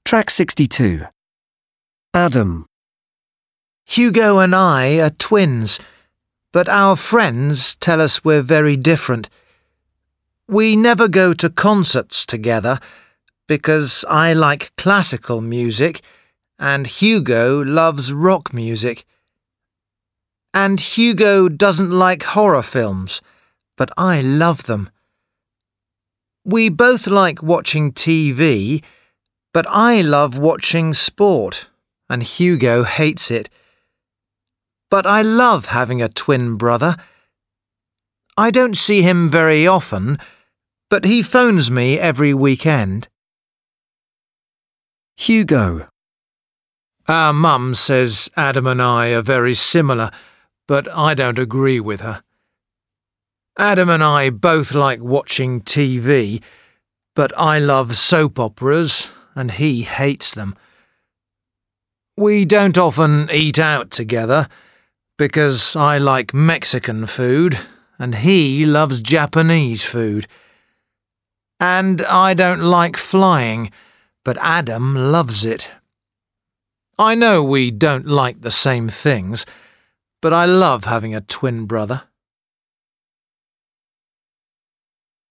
Track 62. Adam. Hugo and I are twins, but our friends tell us we're very different. We never go to concerts together because I like classical music and Hugo loves rock music. And Hugo doesn't like horror films, but I love them. We both like watching TV, but I love watching sport, and Hugo hates it. But I love having a twin brother. I don't see him very often, but he phones me every weekend. Hugo. Our mum says Adam and I are very similar, but I don't agree with her. Adam and I both like watching TV, but I love soap operas, and he hates them. We don't often eat out together, because I like Mexican food, and he loves Japanese food. And I don't like flying, but Adam loves it. I know we don't like the same things, but I love having a twin brother.